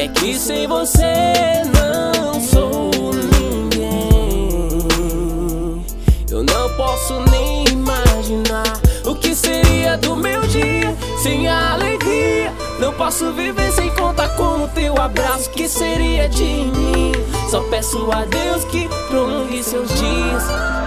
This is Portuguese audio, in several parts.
É que sem você não sou ninguém. Eu não posso nem imaginar o que seria do meu dia sem a alegria. Não posso viver sem contar com o teu abraço. O que seria de mim? Só peço a Deus que prolongue seus dias.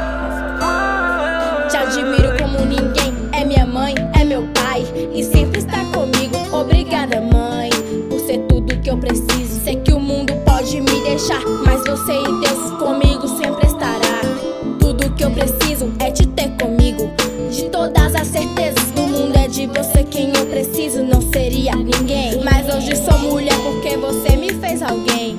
Te admiro como ninguém. É minha mãe, é meu pai e sempre está comigo. Obrigada, mãe, por ser tudo que eu preciso. Sei que o mundo pode me deixar, mas você e Deus comigo sempre estará. Tudo que eu preciso é te ter comigo. De todas as certezas, no mundo é de você quem eu preciso. Não seria ninguém, mas hoje sou mulher porque você me fez alguém.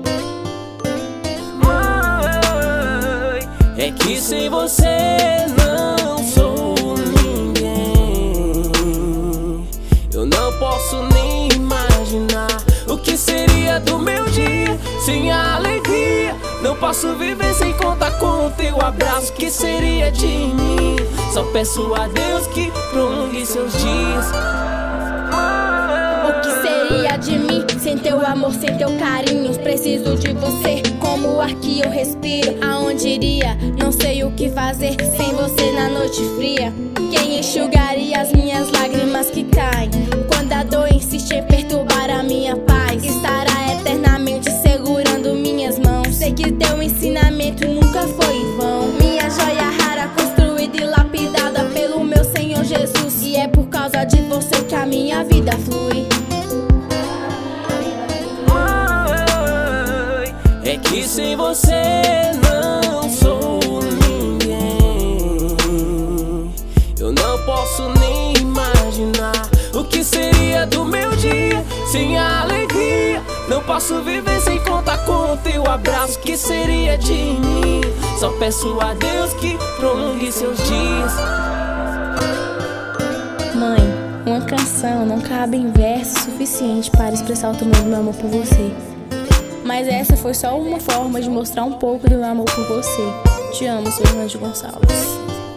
Mãe, é que sem você não sou ninguém. Eu não posso nem imaginar o que seria do meu dia sem a alegria. Não posso viver sem contar com o teu abraço. O que seria de mim? Só peço a Deus que prolongue seus dias. O que seria de mim sem teu amor, sem teu carinho? Preciso de você como o ar que eu respiro. Aonde iria? Não sei o que fazer sem você na noite fria. Quem enxugaria as minhas lágrimas que caem quando a dor insiste em perturbar a minha paz? Estará eternamente segurando minhas mãos. Sei que teu ensinamento nunca foi em vão. Minha joia rara construída e lapidada pelo meu Senhor Jesus. E é por causa de você que a minha vida flui. É que sem você não sou ninguém. Eu não posso nem imaginar o que seria do meu dia sem a alegria. Não posso viver sem contar com o teu abraço. O que seria de mim? Só peço a Deus que prolongue seus dias. Mãe, uma canção não cabe em verso suficiente para expressar o tamanho do meu amor por você. Mas essa foi só uma forma de mostrar um pouco do meu amor por você. Te amo, Solange Gonçalves.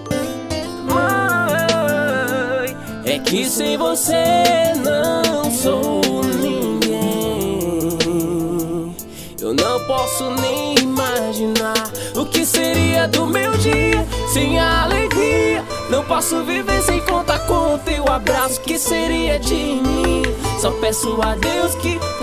Mãe, é que sem você não sou ninguém. Eu não posso nem imaginar o que seria do meu dia sem a alegria. Não posso viver sem contar com o teu abraço. O que seria de mim? Só peço a Deus que